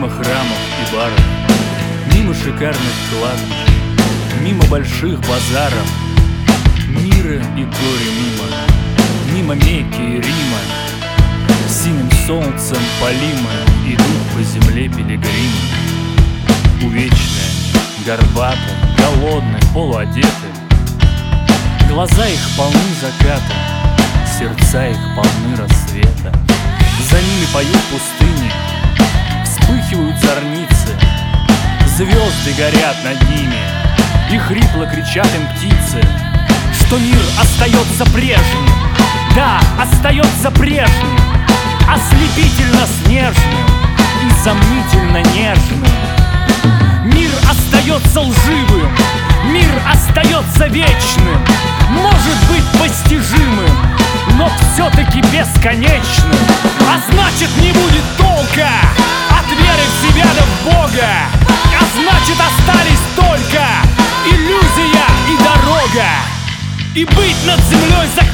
Мимо храмов и баров, мимо шикарных кладбищ, мимо больших базаров, мира и горя мимо Мекки и Рима. Синим солнцем полимы идут по земле пилигримы. Увечные, горбатые, голодные, полуодеты. Глаза их полны заката, сердца их полны рассвета. За ними поют пустыни, вспыхивают зорницы, звезды горят над ними, и хрипло кричат им птицы, что мир остается прежним, да, остается прежним, ослепительно снежным и сомнительно нежным. Мир остается лживым, мир остается вечным, может быть постижимым, но все-таки бесконечным. А значит, не будет толка от веры в себя да в Бога, а значит, остались только иллюзия и дорога. И быть над землей